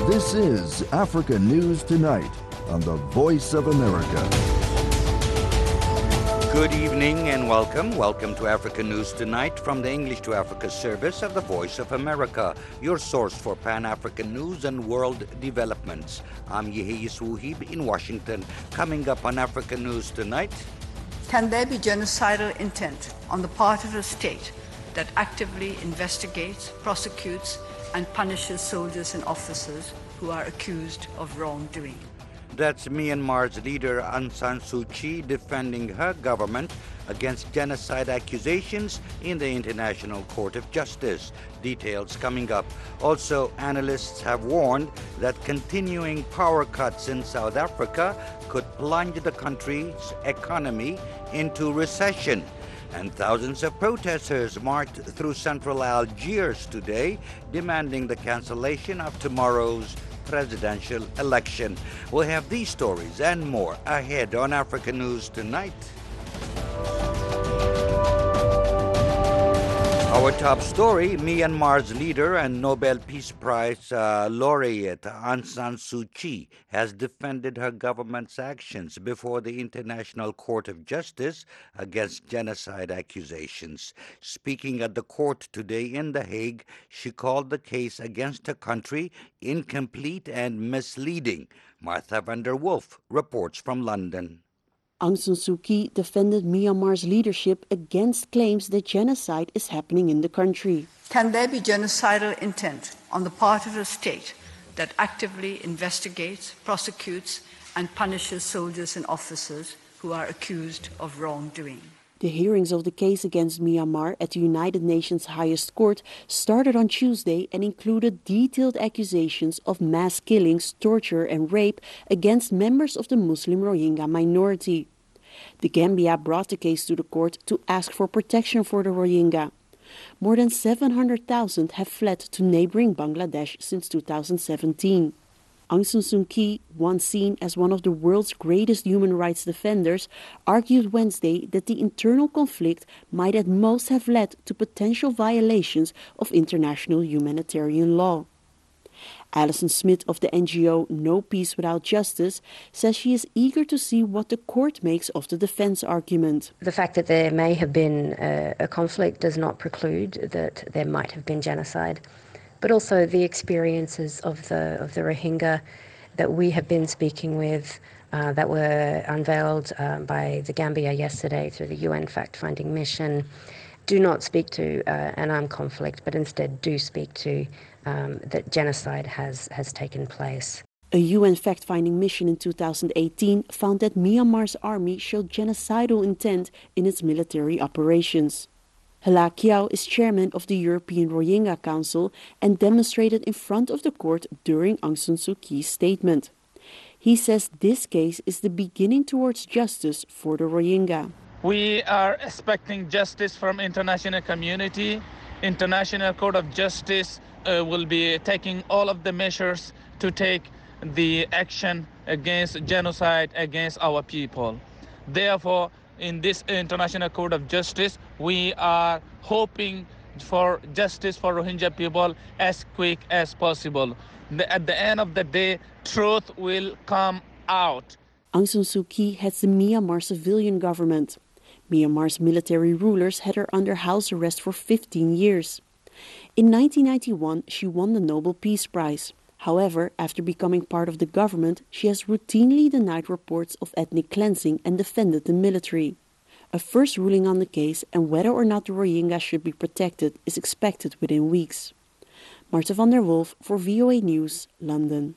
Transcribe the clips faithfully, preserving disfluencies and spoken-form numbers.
This is Africa News Tonight on the Voice of America. Good evening and welcome. Welcome to Africa News Tonight from the English to Africa service of the Voice of America, your source for Pan-African news and world developments. I'm Yehiyas Wuhib in Washington. Coming up on Africa News Tonight. Can there be genocidal intent on the part of a state that actively investigates, prosecutes, and punishes soldiers and officers who are accused of wrongdoing? That's Myanmar's leader Aung San Suu Kyi defending her government against genocide accusations in the International Court of Justice. Details coming up. Also, analysts have warned that continuing power cuts in South Africa could plunge the country's economy into recession. And thousands of protesters marched through central Algiers today, demanding the cancellation of tomorrow's presidential election. We'll have these stories and more ahead on Africa News Tonight. Our top story, Myanmar's leader and Nobel Peace Prize uh, laureate Aung San Suu Kyi has defended her government's actions before the International Court of Justice against genocide accusations. Speaking at the court today in The Hague, she called the case against her country incomplete and misleading. Martha van der Wolf reports from London. Aung San Suu Kyi defended Myanmar's leadership against claims that genocide is happening in the country. Can there be genocidal intent on the part of a state that actively investigates, prosecutes, and punishes soldiers and officers who are accused of wrongdoing? The hearings of the case against Myanmar at the United Nations highest court started on Tuesday and included detailed accusations of mass killings, torture and rape against members of the Muslim Rohingya minority. The Gambia brought the case to the court to ask for protection for the Rohingya. More than seven hundred thousand have fled to neighboring Bangladesh since two thousand seventeen. Aung San Suu Kyi, once seen as one of the world's greatest human rights defenders, argued Wednesday that the internal conflict might at most have led to potential violations of international humanitarian law. Alison Smith of the N G O No Peace Without Justice says she is eager to see what the court makes of the defense argument. The fact that there may have been a, a conflict does not preclude that there might have been genocide. But also the experiences of the of the Rohingya that we have been speaking with, uh, that were unveiled um, by the Gambia yesterday through the U N fact-finding mission, do not speak to uh, an armed conflict, but instead do speak to um, that genocide has, has taken place. A U N fact-finding mission in two thousand eighteen found that Myanmar's army showed genocidal intent in its military operations. Hala Kiao is chairman of the European Rohingya Council and demonstrated in front of the court during Aung San Suu Kyi's statement. He says this case is the beginning towards justice for the Rohingya. We are expecting justice from international community. International Court of Justice uh, will be taking all of the measures to take the action against genocide against our people. Therefore, in this International Court of Justice, we are hoping for justice for Rohingya people as quick as possible. The, at the end of the day, truth will come out. Aung San Suu Kyi heads the Myanmar civilian government. Myanmar's military rulers had her under house arrest for fifteen years. In nineteen ninety-one, she won the Nobel Peace Prize. However, after becoming part of the government, she has routinely denied reports of ethnic cleansing and defended the military. A first ruling on the case and whether or not the Rohingya should be protected is expected within weeks. Martha van der Wolf for V O A News, London.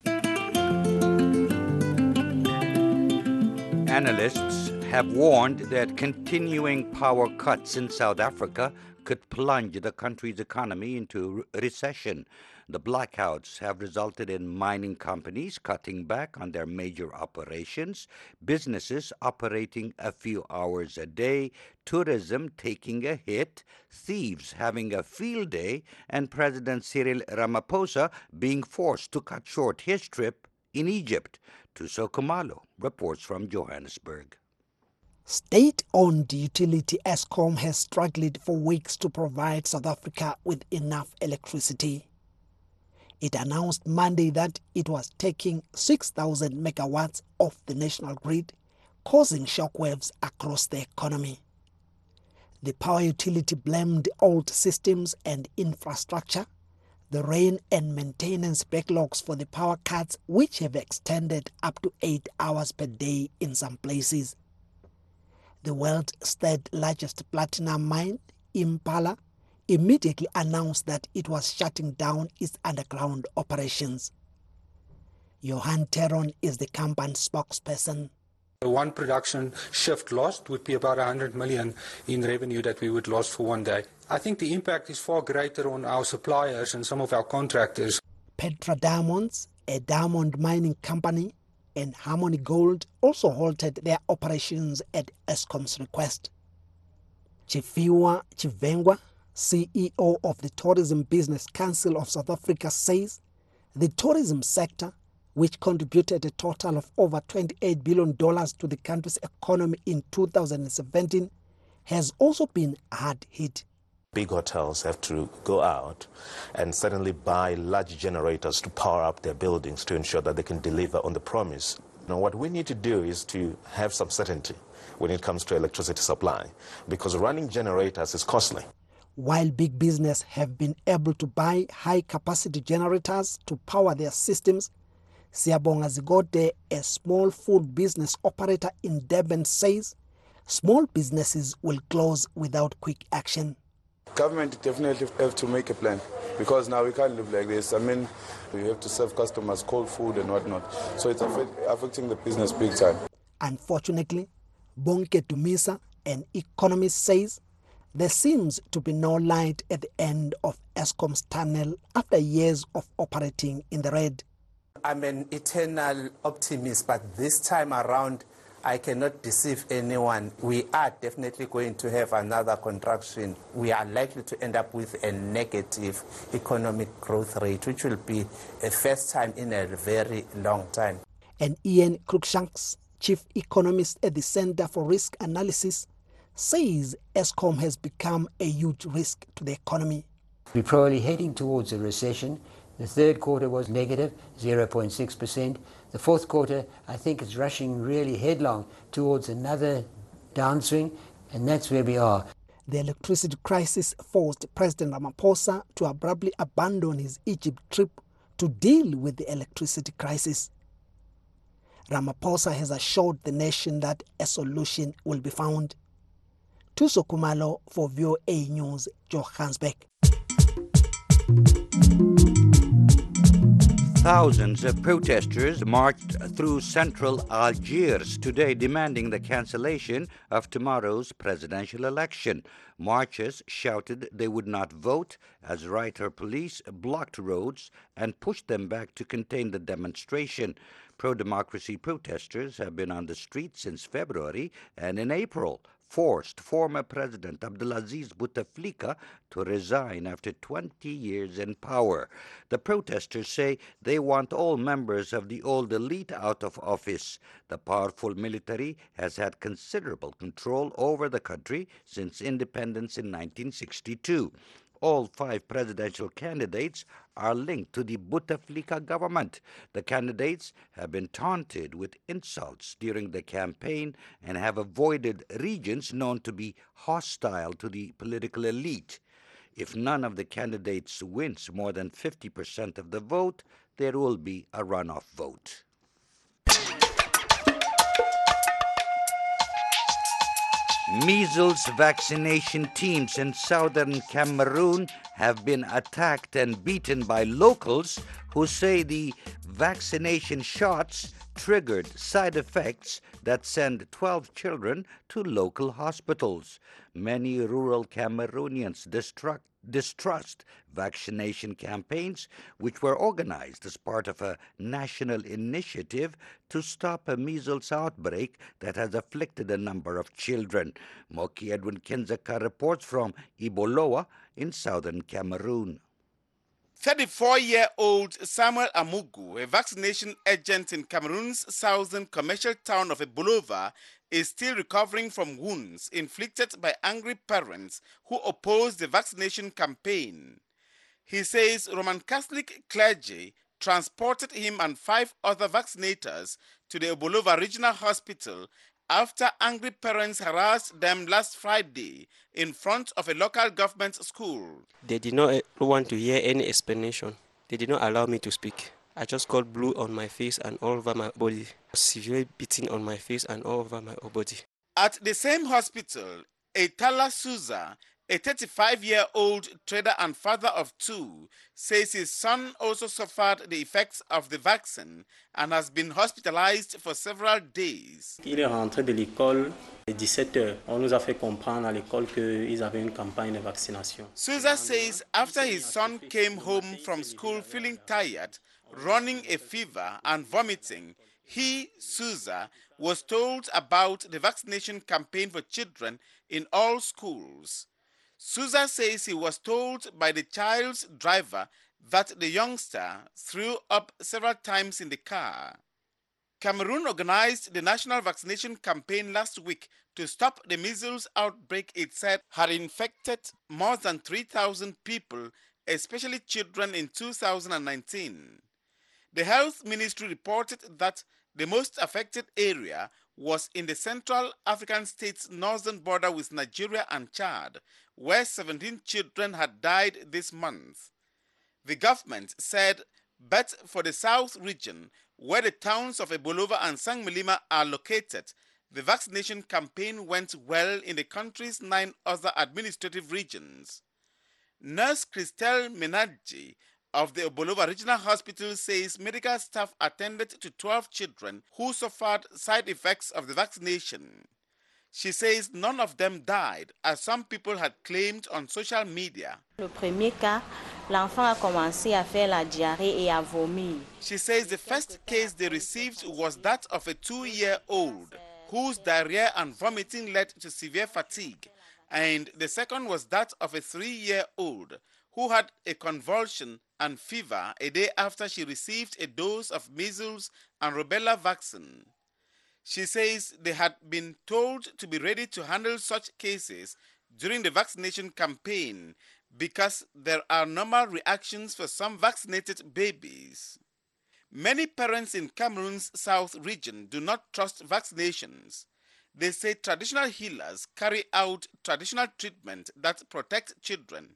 Analysts have warned that continuing power cuts in South Africa could plunge the country's economy into recession. The blackouts have resulted in mining companies cutting back on their major operations, businesses operating a few hours a day, tourism taking a hit, thieves having a field day, and President Cyril Ramaphosa being forced to cut short his trip in Egypt. Tuso Kumalo reports from Johannesburg. State-owned utility Eskom has struggled for weeks to provide South Africa with enough electricity. It announced Monday that it was taking six thousand megawatts off the national grid, causing shockwaves across the economy. The power utility blamed old systems and infrastructure, the rain and maintenance backlogs for the power cuts, which have extended up to eight hours per day in some places. The world's third largest platinum mine, Impala, immediately announced that it was shutting down its underground operations. Johan Teron is the company spokesperson. One production shift lost would be about one hundred million in revenue that we would lose for one day. I think the impact is far greater on our suppliers and some of our contractors. Petra Diamonds, a diamond mining company, and Harmony Gold also halted their operations at Eskom's request. Chifiwa Chivengwa, C E O of the Tourism Business Council of South Africa, says the tourism sector, which contributed a total of over twenty-eight billion dollars to the country's economy in two thousand seventeen, has also been hard hit. Big hotels have to go out and suddenly buy large generators to power up their buildings to ensure that they can deliver on the promise. Now, what we need to do is to have some certainty when it comes to electricity supply, because running generators is costly. While big business have been able to buy high-capacity generators to power their systems, Siyabonga Zigote, a small food business operator in Durban, says small businesses will close without quick action. Government definitely have to make a plan, because now we can't live like this. I mean, we have to serve customers cold food and whatnot. So it's affecting the business big time. Unfortunately, Bonke Dumisa, an economist, says there seems to be no light at the end of Eskom's tunnel after years of operating in the red. I'm an eternal optimist, but this time around, I cannot deceive anyone. We are definitely going to have another contraction. We are likely to end up with a negative economic growth rate, which will be a first time in a very long time. And Ian Cruikshanks, chief economist at the Center for Risk Analysis, says Eskom has become a huge risk to the economy. We're probably heading towards a recession. The third quarter was negative, zero point six percent. The fourth quarter, I think, is rushing really headlong towards another downswing, and that's where we are. The electricity crisis forced President Ramaphosa to abruptly abandon his Egypt trip to deal with the electricity crisis. Ramaphosa has assured the nation that a solution will be found. Tuso Kumalo for V O A News, Johannesburg. Thousands of protesters marched through central Algiers today demanding the cancellation of tomorrow's presidential election. Marchers shouted they would not vote as riot police blocked roads and pushed them back to contain the demonstration. Pro-democracy protesters have been on the street since February and in April forced former President Abdelaziz Bouteflika to resign after twenty years in power. The protesters say they want all members of the old elite out of office. The powerful military has had considerable control over the country since independence in nineteen sixty-two. All five presidential candidates are linked to the Bouteflika government. The candidates have been taunted with insults during the campaign and have avoided regions known to be hostile to the political elite. If none of the candidates wins more than fifty percent of the vote, there will be a runoff vote. Measles vaccination teams in southern Cameroon have been attacked and beaten by locals who say the vaccination shots triggered side effects that send twelve children to local hospitals. Many rural Cameroonians distrust distrust vaccination campaigns, which were organized as part of a national initiative to stop a measles outbreak that has afflicted a number of children. Moki Edwin Kenzaka reports from Iboloa in southern Cameroon. thirty-four-year-old Samuel Amugu, a vaccination agent in Cameroon's southern commercial town of Ebulova, is still recovering from wounds inflicted by angry parents who oppose the vaccination campaign. He says Roman Catholic clergy transported him and five other vaccinators to the Obolova Regional Hospital after angry parents harassed them last Friday in front of a local government school. They did not want to hear any explanation. They did not allow me to speak. I just got blue on my face and all over my body, severe beating on my face and all over my body. At the same hospital, Eitala Souza, a thirty-five-year-old trader and father of two, says his son also suffered the effects of the vaccine and has been hospitalized for several days. Il est rentré de l'école à dix-sept heures. On nous a fait comprendre à l'école qu'ils avaient une campagne de vaccination. Souza says after his son came home from school feeling tired, running a fever and vomiting, he, Souza, was told about the vaccination campaign for children in all schools. Souza says he was told by the child's driver that the youngster threw up several times in the car. Cameroon organized the national vaccination campaign last week to stop the measles outbreak it said had infected more than three thousand people, especially children, in two thousand nineteen. The health ministry reported that the most affected area was in the Central African state's northern border with Nigeria and Chad, where seventeen children had died this month. The government said, but for the south region, where the towns of Obolova and Sangmelima are located, the vaccination campaign went well in the country's nine other administrative regions. Nurse Christelle Menadji of the Obolova Regional Hospital says medical staff attended to twelve children who suffered side effects of the vaccination. She says none of them died, as some people had claimed on social media. Le premier cas, l'enfant a commencé à faire la diarrhée et à vomir. She says the first case they received was that of a two-year-old whose diarrhea and vomiting led to severe fatigue, and the second was that of a three-year-old who had a convulsion and fever a day after she received a dose of measles and rubella vaccine. She says they had been told to be ready to handle such cases during the vaccination campaign because there are normal reactions for some vaccinated babies. Many parents in Cameroon's south region do not trust vaccinations. They say traditional healers carry out traditional treatment that protect children.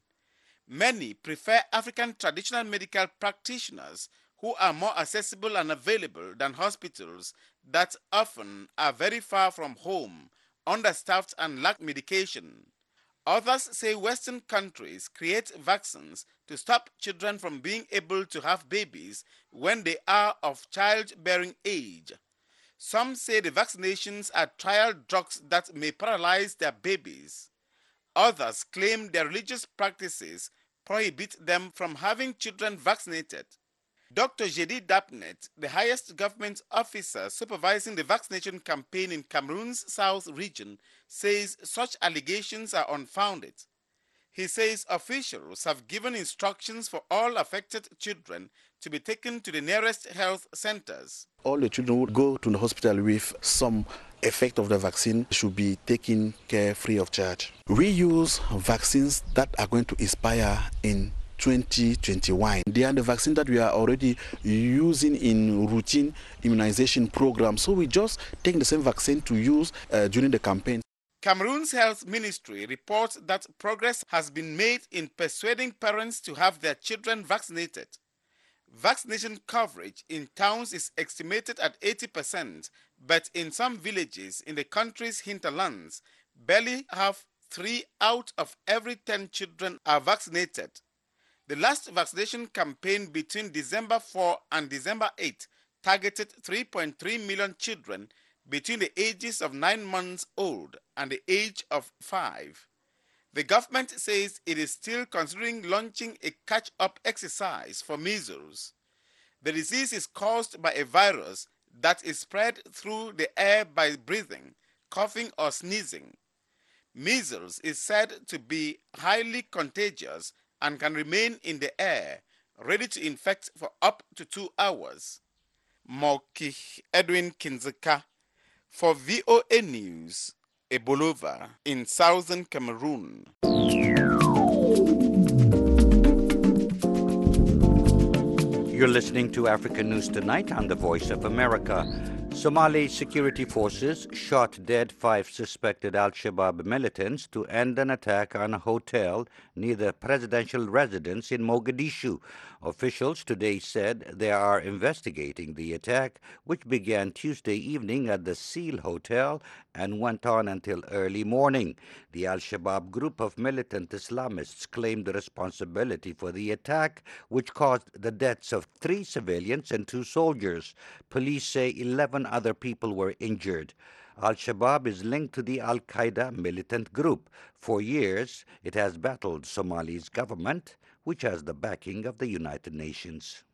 Many prefer African traditional medical practitioners who are more accessible and available than hospitals that often are very far from home, understaffed and lack medication. Others say Western countries create vaccines to stop children from being able to have babies when they are of childbearing age. Some say the vaccinations are trial drugs that may paralyze their babies. Others claim their religious practices prohibit them from having children vaccinated. Doctor Jedi Dapnet, the highest government officer supervising the vaccination campaign in Cameroon's south region, says such allegations are unfounded. He says officials have given instructions for all affected children to be taken to the nearest health centers. All the children who go to the hospital with some effect of the vaccine should be taken care free of charge. We use vaccines that are going to expire in twenty twenty-one. They are the vaccine that we are already using in routine immunization programs. So we just take the same vaccine to use uh, during the campaign. Cameroon's health ministry reports that progress has been made in persuading parents to have their children vaccinated. Vaccination coverage in towns is estimated at eighty percent, but in some villages in the country's hinterlands, barely half three out of every ten children are vaccinated. The last vaccination campaign between December fourth and December eighth targeted three point three million children between the ages of nine months old and the age of five. The government says it is still considering launching a catch-up exercise for measles. The disease is caused by a virus that is spread through the air by breathing, coughing, or sneezing. Measles is said to be highly contagious and can remain in the air, ready to infect for up to two hours. Moki Edwin Kinzeka for V O A News, Obolova in southern Cameroon. You're listening to African News Tonight on the Voice of America. Somali security forces shot dead five suspected al-Shabaab militants to end an attack on a hotel near the presidential residence in Mogadishu. Officials today said they are investigating the attack, which began Tuesday evening at the Seal Hotel and went on until early morning. The al-Shabaab group of militant Islamists claimed the responsibility for the attack, which caused the deaths of three civilians and two soldiers. Police say eleven other people were injured. Al-Shabaab is linked to the Al-Qaeda militant group. For years, it has battled Somali's government, which has the backing of the United Nations.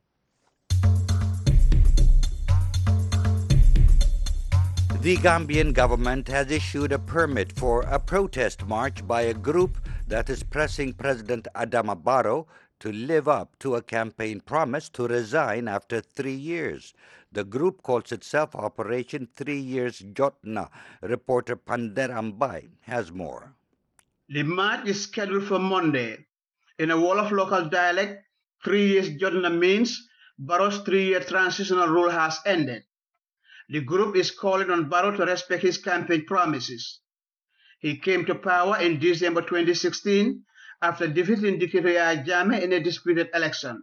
The Gambian government has issued a permit for a protest march by a group that is pressing President Adama Barrow to live up to a campaign promise to resign after three years. The group calls itself Operation Three Years Jotna. Reporter Pander Ambai has more. The march is scheduled for Monday. In a Wolof local dialect, three years Jotna means Barrow's three-year transitional rule has ended. The group is calling on Barrow to respect his campaign promises. He came to power in December twenty sixteen after defeating Dictator Yahya Jammeh in a disputed election.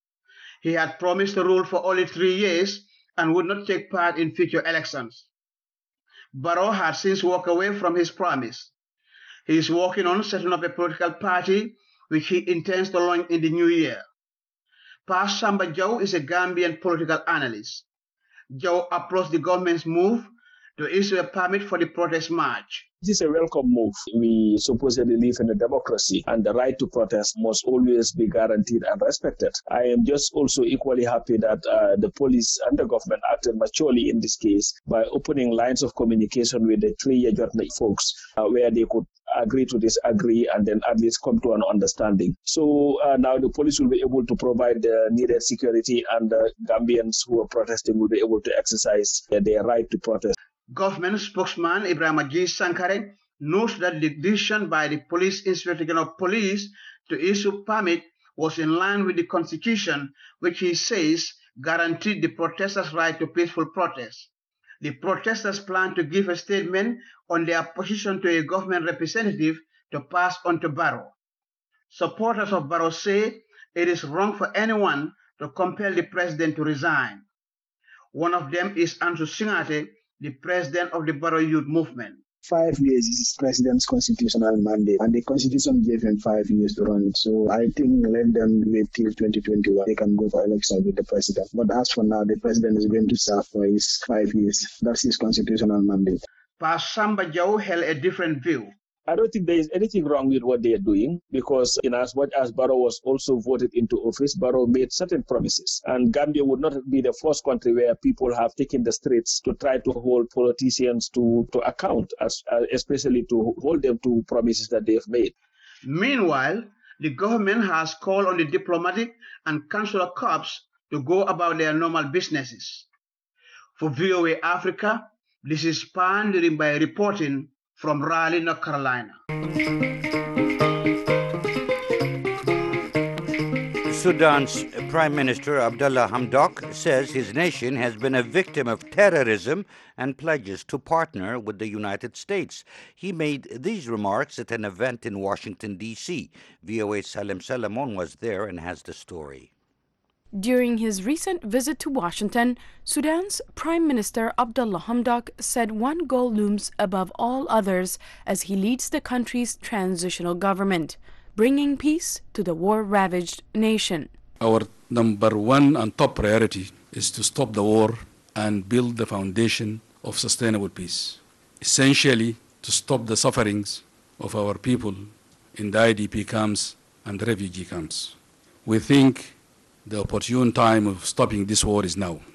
He had promised to rule for only three years and would not take part in future elections. Barrow had since walked away from his promise. He is working on setting up a political party which he intends to launch in the new year. Pa Samba Jow is a Gambian political analyst. Jow approached the government's move to issue a permit for the protest march. This is a welcome move. We supposedly live in a democracy, and the right to protest must always be guaranteed and respected. I am just also equally happy that uh, the police and the government acted maturely in this case by opening lines of communication with the three-year Jotna folks uh, where they could agree to disagree and then at least come to an understanding. So uh, now the police will be able to provide the needed security, and the Gambians who are protesting will be able to exercise uh, their right to protest. Government spokesman Ibrahim G. Sankare notes that the decision by the Police Inspector General of Police to issue permit was in line with the Constitution, which he says guaranteed the protesters' right to peaceful protest. The protesters plan to give a statement on their position to a government representative to pass on to Barrow. Supporters of Barrow say it is wrong for anyone to compel the president to resign. One of them is Andrew Singate, the president of the Barrow Youth Movement. Five years is his president's constitutional mandate, and the constitution gave him five years to run it. So I think let them wait till twenty twenty-one. They can go for election with the president. But as for now, the president is going to serve for his five years. That's his constitutional mandate. Pa Samba Jow held a different view. I don't think there is anything wrong with what they are doing, because in as much as Barrow was also voted into office, Barrow made certain promises. And Gambia would not be the first country where people have taken the streets to try to hold politicians to, to account, as, uh, especially to hold them to promises that they have made. Meanwhile, the government has called on the diplomatic and consular corps to go about their normal businesses. For V O A Africa, this is Pan by reporting from Raleigh, North Carolina. Sudan's Prime Minister Abdullah Hamdok says his nation has been a victim of terrorism and pledges to partner with the United States. He made these remarks at an event in Washington, D C V O A's Salem Salamon was there and has the story. During his recent visit to Washington, Sudan's Prime Minister Abdullah Hamdok said one goal looms above all others as he leads the country's transitional government, bringing peace to the war-ravaged nation. Our number one and top priority is to stop the war and build the foundation of sustainable peace, essentially to stop the sufferings of our people in the I D P camps and refugee camps. We think the opportune time of stopping this war is now.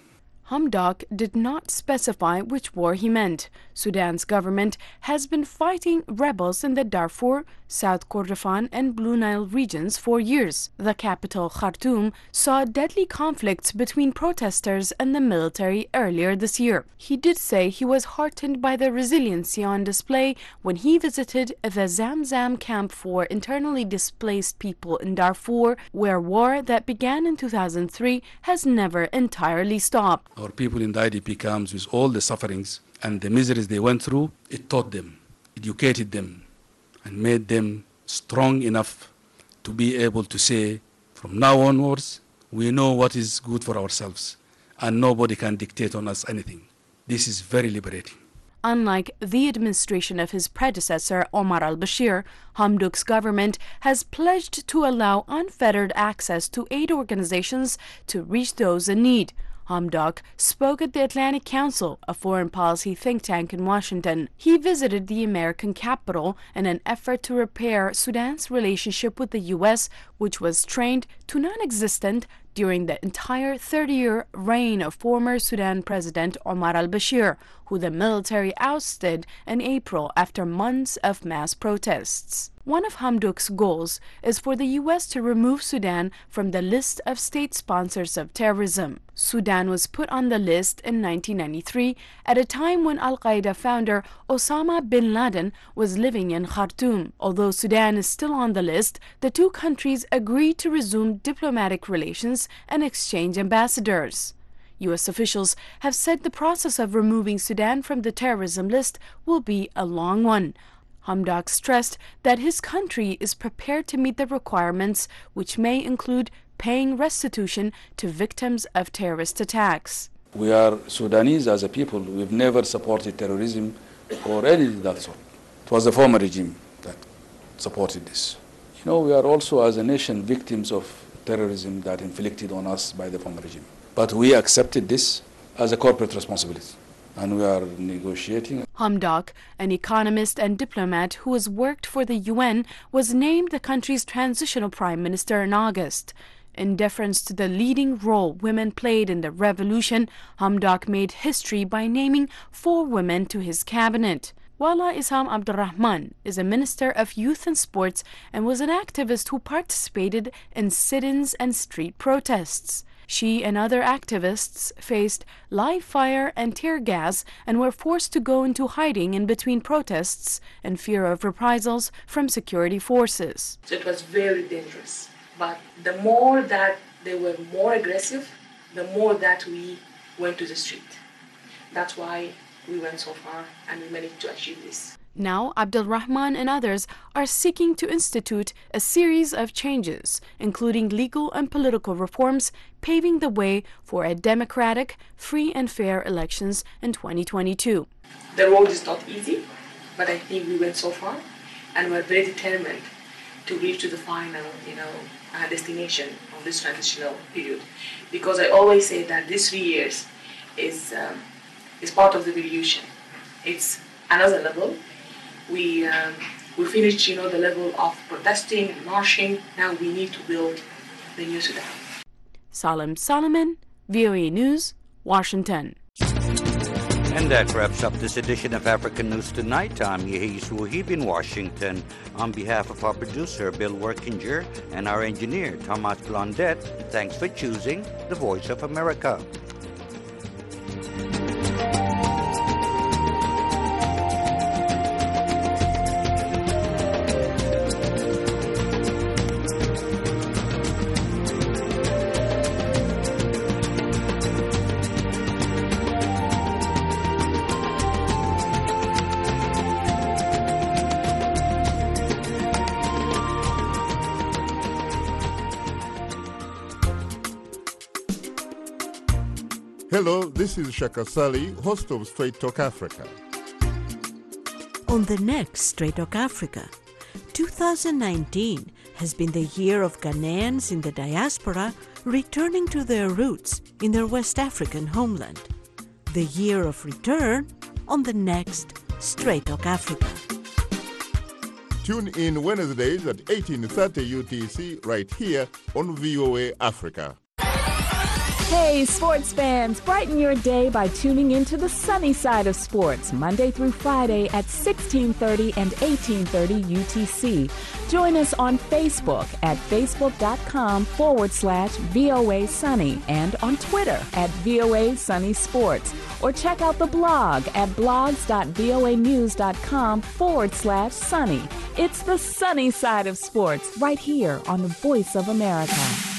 Hamdok did not specify which war he meant. Sudan's government has been fighting rebels in the Darfur, South Kordofan and Blue Nile regions for years. The capital, Khartoum, saw deadly conflicts between protesters and the military earlier this year. He did say he was heartened by the resiliency on display when he visited the Zamzam camp for internally displaced people in Darfur, where war that began in two thousand three has never entirely stopped. Our people in the I D P camps, with all the sufferings and the miseries they went through, it taught them, educated them, and made them strong enough to be able to say, from now onwards, we know what is good for ourselves, and nobody can dictate on us anything. This is very liberating. Unlike the administration of his predecessor, Omar al-Bashir, Hamdok's government has pledged to allow unfettered access to aid organizations to reach those in need. Hamdok spoke at the Atlantic Council, a foreign policy think tank in Washington. He visited the American capital in an effort to repair Sudan's relationship with the U S, which was strained to non-existent during the entire thirty-year reign of former Sudan President Omar al-Bashir, who the military ousted in April after months of mass protests. One of Hamdok's goals is for the U S to remove Sudan from the list of state sponsors of terrorism. Sudan was put on the list in nineteen ninety-three at a time when Al-Qaeda founder Osama bin Laden was living in Khartoum. Although Sudan is still on the list, the two countries agreed to resume diplomatic relations and exchange ambassadors. U S officials have said the process of removing Sudan from the terrorism list will be a long one. Hamdok stressed that his country is prepared to meet the requirements, which may include paying restitution to victims of terrorist attacks. We are Sudanese as a people. We've never supported terrorism or anything of that sort. It was the former regime that supported this. You know, we are also as a nation victims of terrorism that inflicted on us by the former regime. But we accepted this as a corporate responsibility, and we are negotiating. Hamdok, an economist and diplomat who has worked for the U N, was named the country's transitional prime minister in August. In deference to the leading role women played in the revolution, Hamdok made history by naming four women to his cabinet. Wala Isam Abdurrahman is a minister of youth and sports and was an activist who participated in sit-ins and street protests. She and other activists faced live fire and tear gas and were forced to go into hiding in between protests in fear of reprisals from security forces. So it was very dangerous. But the more that they were more aggressive, the more that we went to the street. That's why we went so far and we managed to achieve this. Now, Abdul Rahman and others are seeking to institute a series of changes, including legal and political reforms, paving the way for a democratic, free and fair elections in twenty twenty-two. The road is not easy, but I think we went so far, and we're very determined to reach to the final, you know, uh, destination of this transitional period. Because I always say that these three years is um, is part of the revolution. It's another level. We um, we finished, you know, the level of protesting and marching. Now we need to build the new Sudan. Salim Solomon, V O A News, Washington. And that wraps up this edition of African News Tonight. I'm Yehis Wahib in Washington. On behalf of our producer, Bill Workinger, and our engineer, Thomas Blondet, thanks for choosing the Voice of America. Hello, this is Shaka Sali, host of Straight Talk Africa. On the next Straight Talk Africa, two thousand nineteen has been the year of Ghanaians in the diaspora returning to their roots in their West African homeland. The year of return on the next Straight Talk Africa. Tune in Wednesdays at eighteen thirty U T C right here on V O A Africa. Hey, sports fans, brighten your day by tuning into the sunny side of sports, Monday through Friday at sixteen thirty and eighteen thirty U T C. Join us on Facebook at facebook.com forward slash VOA Sunny and on Twitter at VOA Sunny Sports. Or check out the blog at blogs.voanews.com forward slash sunny. It's the sunny side of sports right here on the Voice of America.